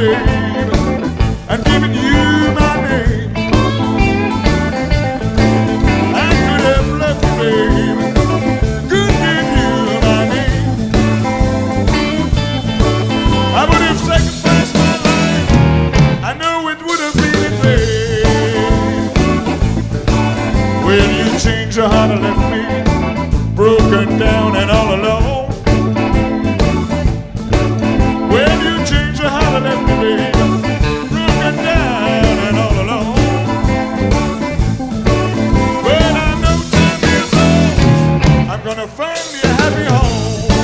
baby, and giving you my name. I could have left you, baby, could give you my name. I would have sacrificed my life, I know it would have been in vain. Well, you changed your heart and left me broken down and all alone. Well, you changed your heart and left me, baby, broken down and all alone. Well, I know time is up, I'm gonna find me a happy home.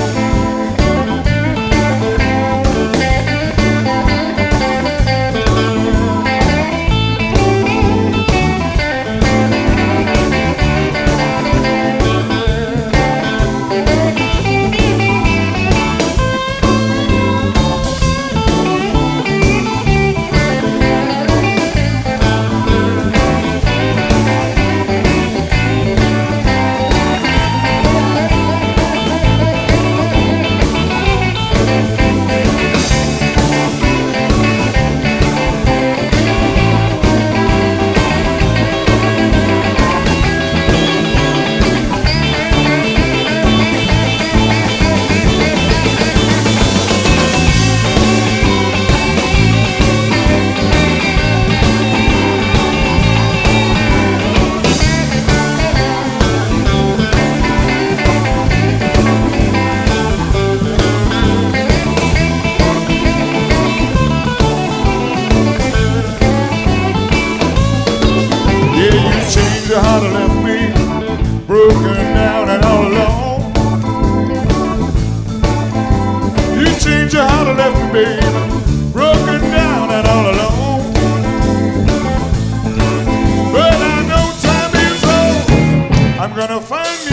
Your heart left me broken down and all alone. You changed your heart and left me, baby, broken down and all alone. But I know time is up, I'm gonna find you